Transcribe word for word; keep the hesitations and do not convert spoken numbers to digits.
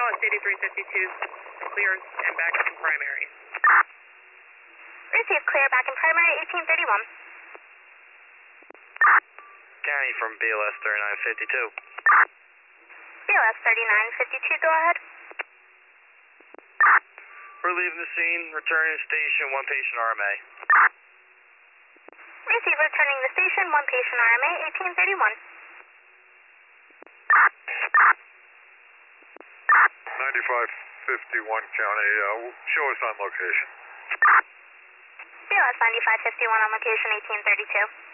S eighty-three fifty-two, clear and back in primary. Receive clear back in primary, eighteen thirty-one. County from B L S thirty-nine fifty-two. B L S thirty-nine fifty-two, go ahead. We're leaving the scene, returning to station, one patient R M A. Receive returning to station, one patient R M A, eighteen thirty-one. ninety-five fifty-one County, uh, show us on location. B L S ninety-five fifty-one on location, eighteen thirty-two.